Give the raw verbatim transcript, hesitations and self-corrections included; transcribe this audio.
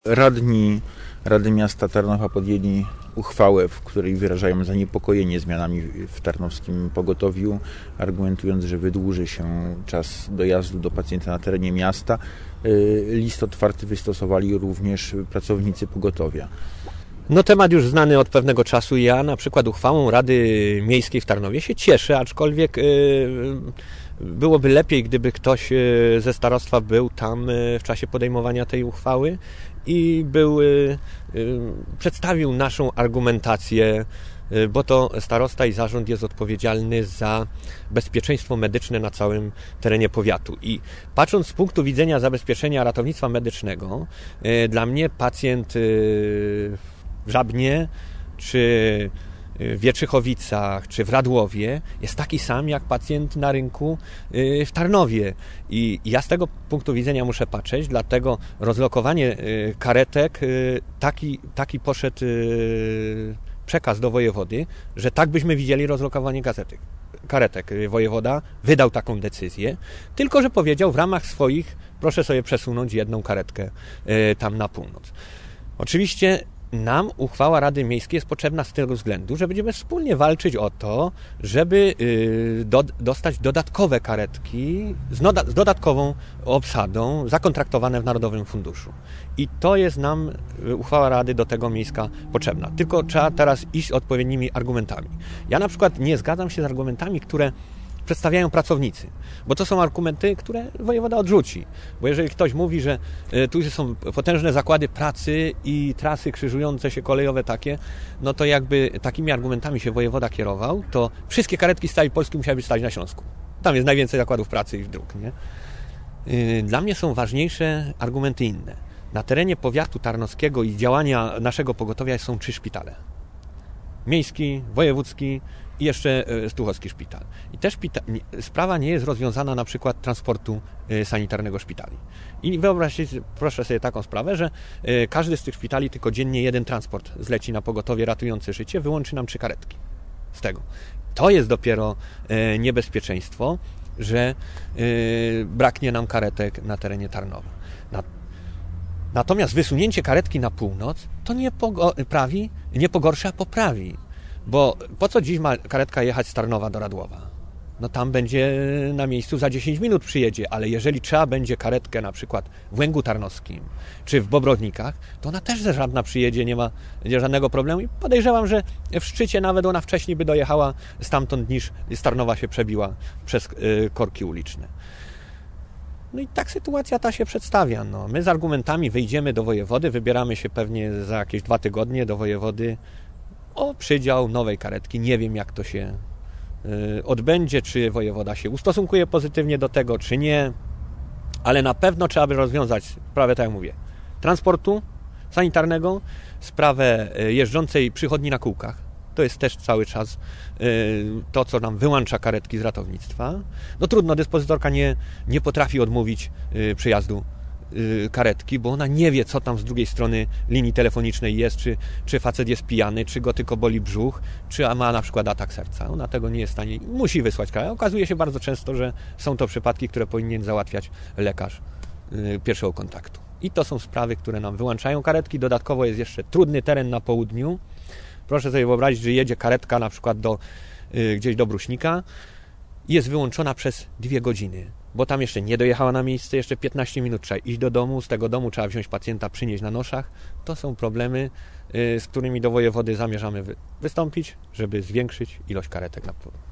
Radni Rady Miasta Tarnowa podjęli uchwałę, w której wyrażają zaniepokojenie zmianami w tarnowskim pogotowiu, argumentując, że wydłuży się czas dojazdu do pacjenta na terenie miasta. List otwarty wystosowali również pracownicy pogotowia. No temat już znany od pewnego czasu. Ja na przykład uchwałą Rady Miejskiej w Tarnowie się cieszę, aczkolwiek yy, byłoby lepiej, gdyby ktoś yy, ze starostwa był tam yy, w czasie podejmowania tej uchwały i był, yy, yy, przedstawił naszą argumentację, yy, bo to starosta i zarząd jest odpowiedzialny za bezpieczeństwo medyczne na całym terenie powiatu. I patrząc z punktu widzenia zabezpieczenia ratownictwa medycznego, yy, dla mnie pacjent yy, w Żabnie, czy w Wieczychowicach, czy w Radłowie jest taki sam jak pacjent na rynku w Tarnowie. I ja z tego punktu widzenia muszę patrzeć, dlatego rozlokowanie karetek, taki, taki poszedł przekaz do wojewody, że tak byśmy widzieli rozlokowanie gazetek, karetek. Wojewoda wydał taką decyzję, tylko że powiedział w ramach swoich, proszę sobie przesunąć jedną karetkę tam na północ. Oczywiście nam uchwała Rady Miejskiej jest potrzebna z tego względu, że będziemy wspólnie walczyć o to, żeby do, dostać dodatkowe karetki z, noda, z dodatkową obsadą zakontraktowane w Narodowym Funduszu. I to jest nam uchwała Rady do tego miejska potrzebna. Tylko trzeba teraz iść z odpowiednimi argumentami. Ja na przykład nie zgadzam się z argumentami, które przedstawiają pracownicy, bo to są argumenty, które wojewoda odrzuci. Bo jeżeli ktoś mówi, że tu są potężne zakłady pracy i trasy krzyżujące się kolejowe takie, no to jakby takimi argumentami się wojewoda kierował, to wszystkie karetki z całej Polski musiałyby stać na Śląsku. Tam jest najwięcej zakładów pracy i dróg, nie? Dla mnie są ważniejsze argumenty inne. Na terenie powiatu tarnowskiego i działania naszego pogotowia są trzy szpitale. Miejski, wojewódzki i jeszcze Stuchowski szpital. I też sprawa nie jest rozwiązana na przykład transportu sanitarnego szpitali. I wyobraźcie, proszę sobie taką sprawę, że każdy z tych szpitali tylko dziennie jeden transport zleci na pogotowie ratujące życie, wyłączy nam trzy karetki z tego. To jest dopiero niebezpieczeństwo, że braknie nam karetek na terenie Tarnowa. Natomiast wysunięcie karetki na północ to nie poprawi, nie pogorsza, a poprawi. Bo po co dziś ma karetka jechać z Tarnowa do Radłowa? No tam będzie na miejscu, za dziesięć minut przyjedzie, ale jeżeli trzeba będzie karetkę na przykład w Łęgu Tarnowskim czy w Bobrownikach, to ona też żadna przyjedzie, nie ma żadnego problemu i podejrzewam, że w Szczycie nawet ona wcześniej by dojechała stamtąd niż z Tarnowa się przebiła przez korki uliczne. No i tak sytuacja ta się przedstawia. No, my z argumentami wyjdziemy do wojewody, wybieramy się pewnie za jakieś dwa tygodnie do wojewody o przydział nowej karetki. Nie wiem, jak to się y, odbędzie, czy wojewoda się ustosunkuje pozytywnie do tego, czy nie, ale na pewno trzeba by rozwiązać sprawę, tak jak mówię, transportu sanitarnego, sprawę jeżdżącej przychodni na kółkach. To jest też cały czas y, to, co nam wyłącza karetki z ratownictwa. No trudno, dyspozytorka nie, nie potrafi odmówić y, przyjazdu y, karetki, bo ona nie wie, co tam z drugiej strony linii telefonicznej jest, czy, czy facet jest pijany, czy go tylko boli brzuch, czy ma na przykład atak serca. Ona tego nie jest w stanie, musi wysłać karetkę. Okazuje się bardzo często, że są to przypadki, które powinien załatwiać lekarz y, pierwszego kontaktu. I to są sprawy, które nam wyłączają karetki. Dodatkowo jest jeszcze trudny teren na południu. Proszę sobie wyobrazić, że jedzie karetka na przykład do, y, gdzieś do Bruśnika i jest wyłączona przez dwie godziny, bo tam jeszcze nie dojechała na miejsce, jeszcze piętnaście minut trzeba iść do domu, z tego domu trzeba wziąć pacjenta, przynieść na noszach. To są problemy, y, z którymi do wojewody zamierzamy wy- wystąpić, żeby zwiększyć ilość karetek na